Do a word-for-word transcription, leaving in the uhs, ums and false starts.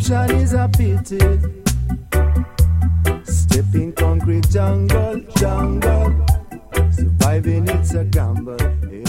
Pollution is a pity. Step in concrete jungle, jungle. Surviving it's a gamble.